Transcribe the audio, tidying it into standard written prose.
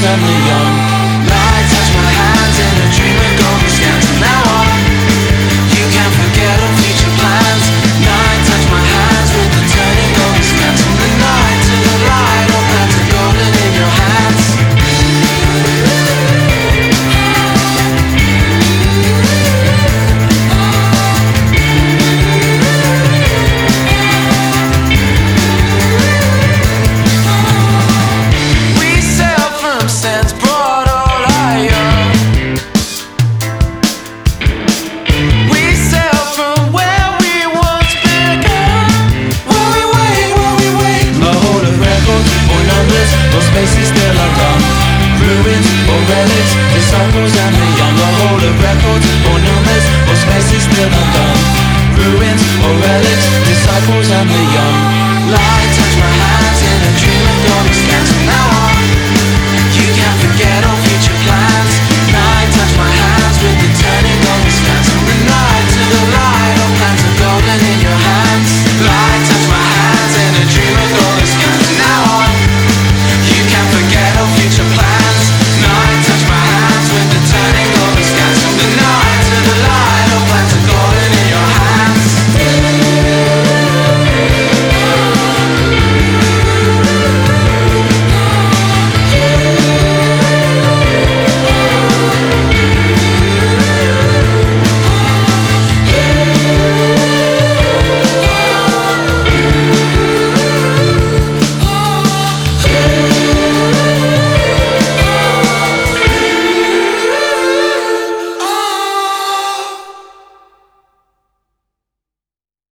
and the young. Light touch my hands in a dream of golden scans. From now on, you can forget all future plans. Night touch my hands with the turning golden scans. From the night to the light, all plans are golden in your hands. Spaces still undone, ruins or relics, disciples and the young. A hold of records or numbers or spaces still undone, ruins or relics, disciples and the young. Light touch my hands in a dream of golden scans. From now on, you can forget all future plans.